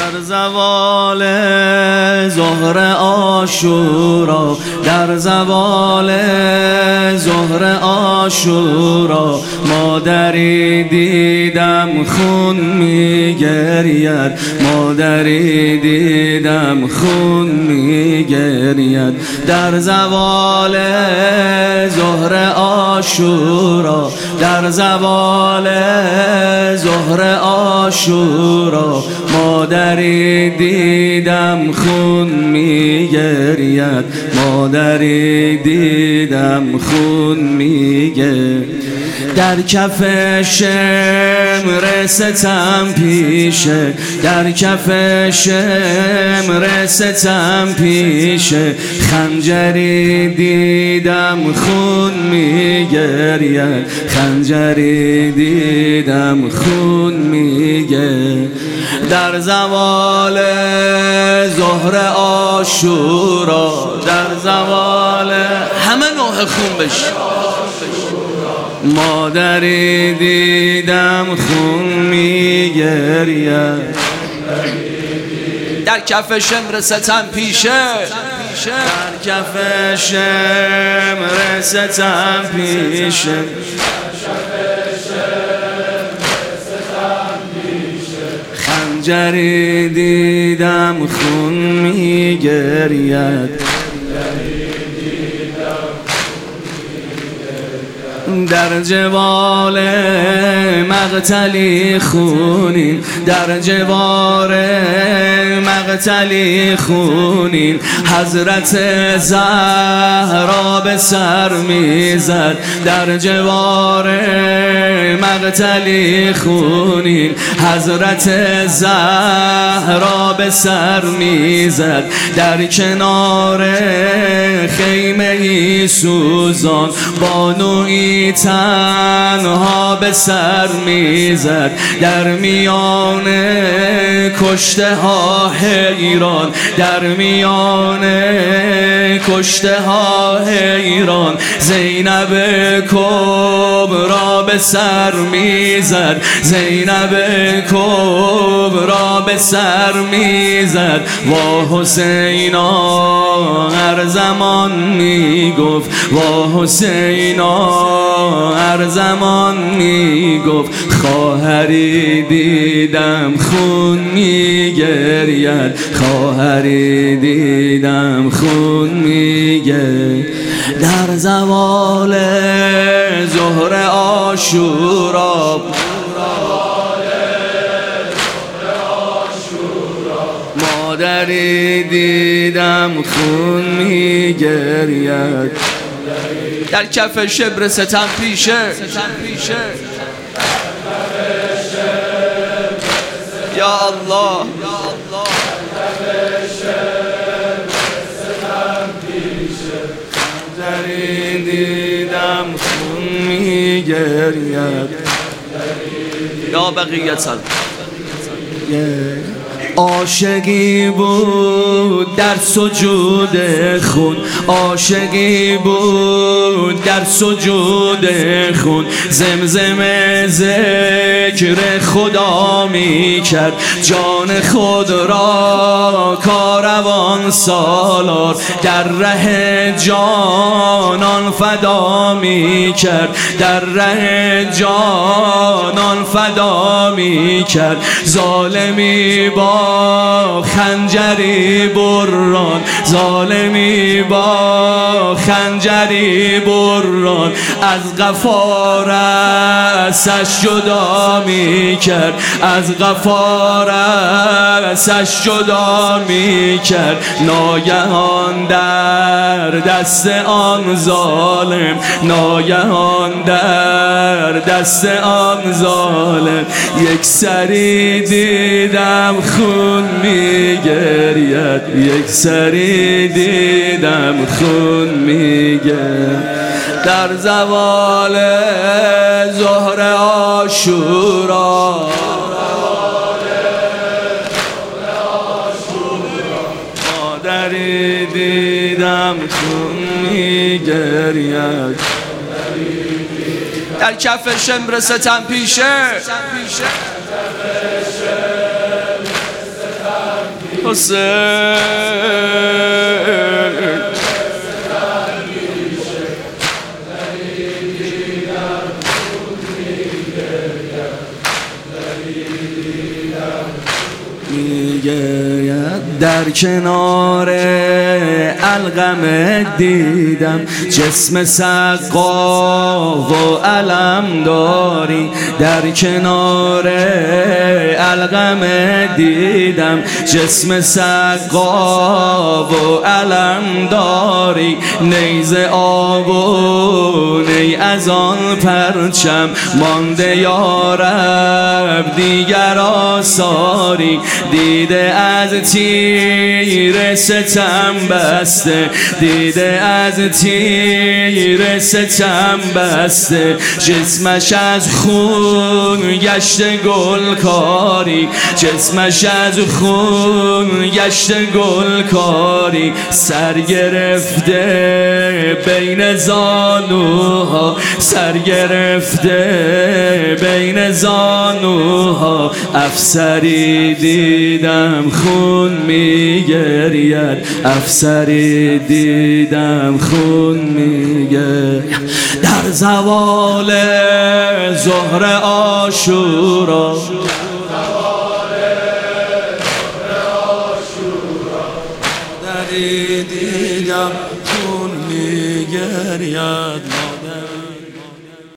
در زوال ظهر عاشورا، در زوال ظهر عاشورا مادری دیدم خون میگرید، مادری دیدم خون میگرید. در زوال ظهر عاشورا، در زوال ظهر عاشورا مادری دیدم خون میگرید، مادری دیدم خون میگرید. در کف شمر ستم پیشه، در کف شمر ستم پیشه خنجری دیدم خون میگرید، خنجری دیدم خون میگرید. در زوال ظهر عاشورا، در زوال همه نوع خون بشه مادری دیدم خون میگرید. در کف شمر ستم پیشه، در کف شمر ستم پیشه خنجری دیدم خون میگرید. در جوار مقتلی خونین، در جوار مقتلی خونین حضرت زهرا به سر میزد. در جوار مقتلی خونین حضرت زهرا به سر میزد. در کنار خیمه سوزان بانویی تنها به سر میزد. در میان کشته ها حیران، در میان کشته ها حیران زینب کبرا به سر میزد، زینب کبرا به سر میزد. وا حسینا هر زمان میگفت، وا حسینا هر زمان میگفت خواهری دیدم خون میگرید، خواهری دیدم خون میگرید. در زوال ظهر عاشورا، مادری دیدم خون میگرید. در کف شبر ستم پیشه، یا الله خنجری دیدم خون میگرید. یا بقیت عاشقی بود در سجود خون، عاشقی بود در سجود خون زمزم ذکر خدا می کرد. جان خود را کاروان سالار در ره جانان فدا می کرد، در ره جانان فدا می کرد. ظالمی با خنجری بران، ظالمی با خنجری بران از قفارسش جدا می کرد، از قفارسش جدا می کرد. ناگهان در دست آن ظالم، ناگهان در دست آن ظالم یک سری دیدم خون میگرید، یک سری دیدم خون میگرید. در زوال ظهر عاشورا مادری دیدم خون میگرید. در کف شمر ستم پیشه حسین. در کنار علقمه دیدم جسم سقا و علم داری. در کنار علقمه دیدم جسم سقا و علم داری. نیزه آب و نی از آن پرچم مانده یارب دیگر آثاری. دیده از تیر ستم بسته، دیده از تیر ستم بسته. جسمش از خون گشته گلکاری، جسمش از خون گشته گلکاری. سر گرفته بین زانوها، سر گرفته بین زانوها. افسری دیدم خون میگرید، افسری دیدم خون میگرید. در زوال ظهر عاشورا، دیدم خون میگرید.